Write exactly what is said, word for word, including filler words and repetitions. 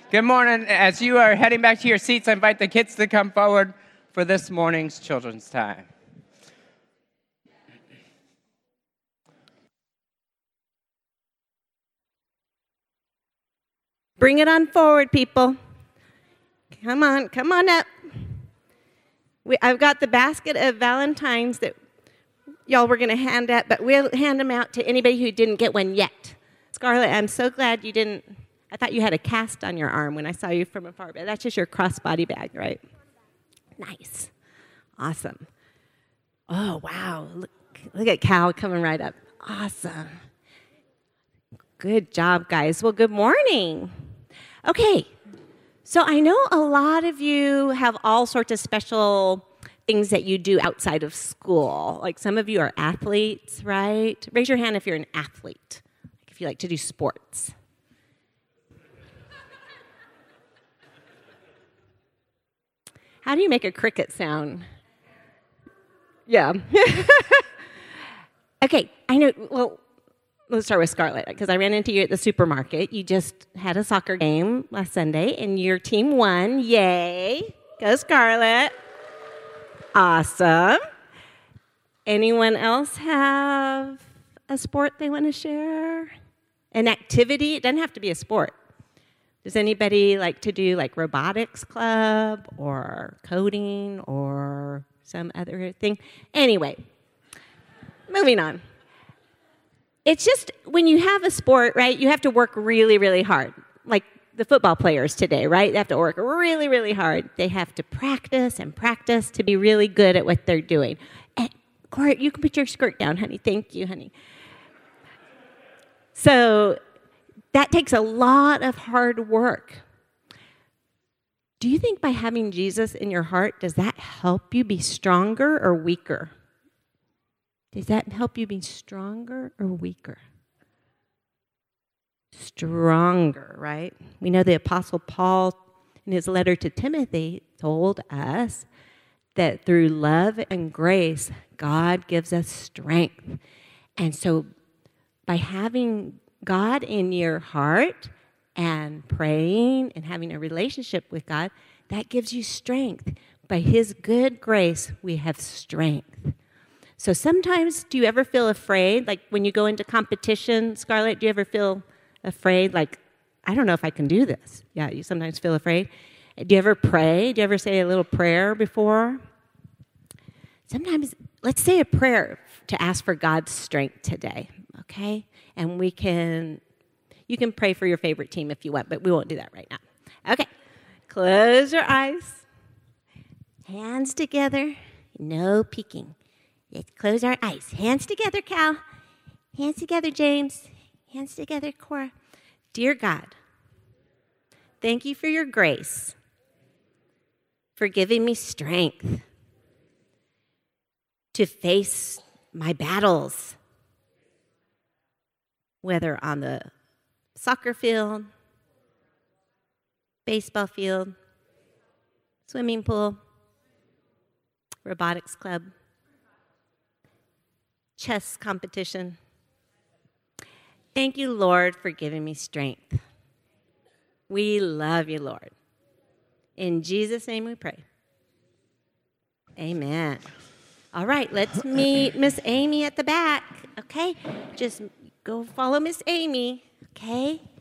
Good morning. As you are heading back to your seats, I invite the kids to come forward for this morning's children's time. Bring it on forward, people. Come on, come on up. We, I've got the basket of Valentines that y'all were going to hand out, but we'll hand them out to anybody who didn't get one yet. Scarlett, I'm so glad you didn't. I thought you had a cast on your arm when I saw you from afar, but that's just your crossbody bag, right? Nice. Awesome. Oh, wow. Look, look at Cal coming right up. Awesome. Good job, guys. Well, good morning. Okay. So I know a lot of you have all sorts of special things that you do outside of school. Like some of you are athletes, right? Raise your hand if you're an athlete, if you like to do sports. How do you make a cricket sound? Yeah. Okay, I know, well, let's start with Scarlett, because I ran into you at the supermarket. You just had a soccer game last Sunday, and your team won. Yay. Go Scarlett. Awesome. Anyone else have a sport they want to share? An activity? It doesn't have to be a sport. Does anybody like to do like robotics club or coding or some other thing? Anyway, moving on. It's just when you have a sport, right, you have to work really, really hard. Like the football players today, right? They have to work really, really hard. They have to practice and practice to be really good at what they're doing. And Cora, you can put your skirt down, honey. Thank you, honey. So that takes a lot of hard work. Do you think by having Jesus in your heart, does that help you be stronger or weaker? Does that help you be stronger or weaker? Stronger, right? We know the Apostle Paul, in his letter to Timothy, told us that through love and grace, God gives us strength. And so by having God in your heart and praying and having a relationship with God, that gives you strength. By his good grace, we have strength. So sometimes, do you ever feel afraid? Like when you go into competition, Scarlett, do you ever feel afraid? Like, I don't know if I can do this. Yeah, you sometimes feel afraid. Do you ever pray? Do you ever say a little prayer before? Sometimes, let's say a prayer to ask for God's strength today, okay? And we can, you can pray for your favorite team if you want, but we won't do that right now. Okay, close your eyes. Hands together, no peeking. Let's close our eyes. Hands together, Cal. Hands together, James. Hands together, Cora. Dear God, thank you for your grace, for giving me strength to face my battles, whether on the soccer field, baseball field, swimming pool, robotics club, chess competition. Thank you, Lord, for giving me strength. We love you, Lord. In Jesus' name we pray. Amen. All right, let's meet Miss Amy at the back, okay? Just go follow Miss Amy, okay?